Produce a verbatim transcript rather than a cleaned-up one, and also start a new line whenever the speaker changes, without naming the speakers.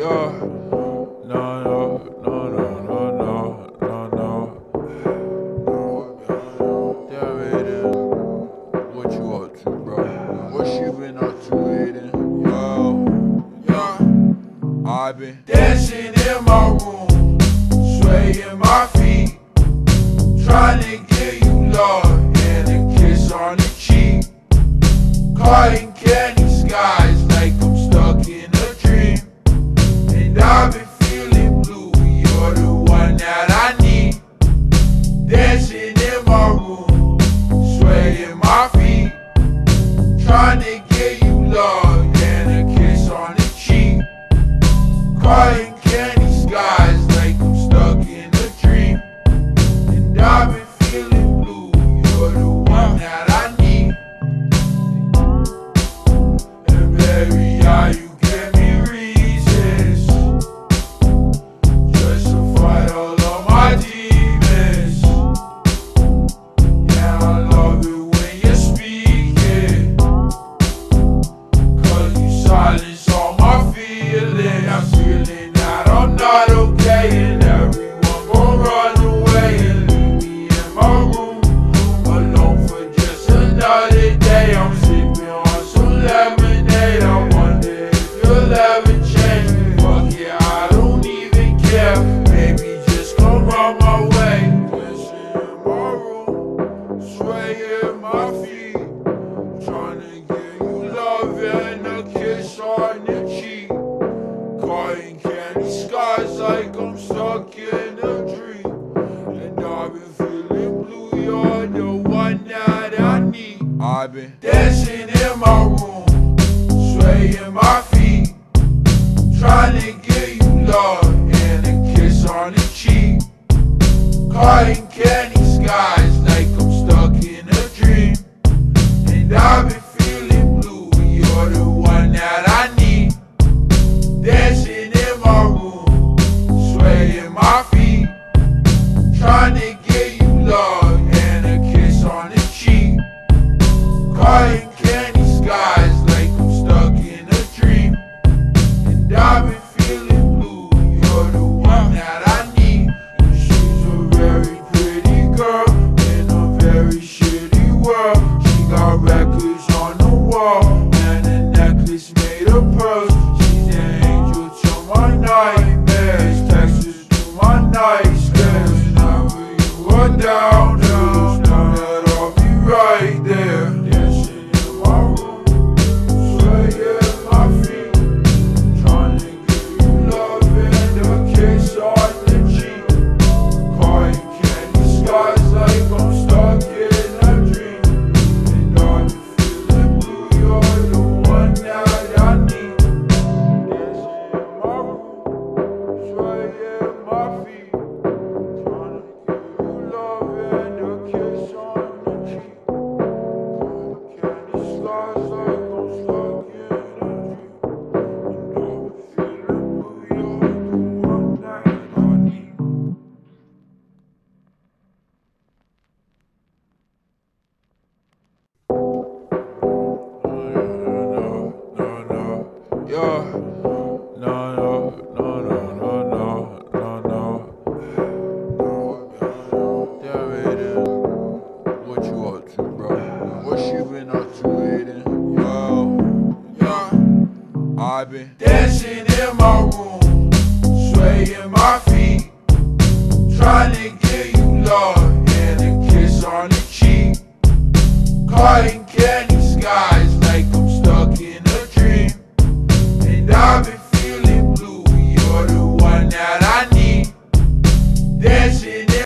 Yeah. No, no, no, no, no, no, no, no. Damn, Aiden. What you up to, bro? What you been up to, Aiden? Yo. Yeah. I been dancing in my room, swaying my feet, trying to get you love and a kiss on the cheek. Cotton candy skies like I'm stuck in a dream. And I've been feeling blue, you're the one that I need. Dancing in my room, swaying my feet, trying to get you love and a kiss on the cheek. Cotton candy skies like I'm stuck in a dream. And I've been feeling blue, you're the one that I need. And baby, how you give me reasons just to fight all of my demons. Yeah, I love it when you're speaking, cause you silence all my feelings. I'm feeling that I'm not okay, and everyone gon' run away and leave me in my room alone for just another day. I'm sipping on some lemonade. I wonder if you'll ever change. Fuck yeah, I don't even care. Maybe just come round my way. Dancing in my room, swaying my feet, trying to give you love and a kiss on the cheek. Cotton candy skies like I'm stuck in a dream. And I've been feeling blue, you're the one that I need. I've been dancing in my room, swaying my feet, trying to get you love and a kiss on the cheek. Cotton candy skies like I'm stuck in a dream. And I've been feeling blue, you're the one that I need. Dancing in my room, swaying my feet, trying to get you love and a kiss on the cheek. Cotton candy skies like I'm stuck in a dream. And I've been feeling blue, you're the one that I need. And she's a very pretty girl in a very shitty world. She got records on the wall and a necklace made of pearls. She's an angel to my nightmares, Texas to my night scares. Whenever you are down, down, down, that I'll be right there. Dancing in my room, swaying my feet, trying to give you love and a kiss on the cheek. Cotton candy skies like I'm stuck in a dream. And I've been feeling blue, you're the one that I need. Dancing in my room, swaying my feet, trying to give you love and a kiss on the cheek. Cotton candy skies like I'm stuck in a dream. And I've been feeling blue, you're the one that I need. No, no, no, yeah. No, no, no, no, no, no, no, no. Damn, Aiden. What you up to, bro? What you been up to, Aiden? Yo. Yeah. I been dancing in my room, swaying my feet, trying to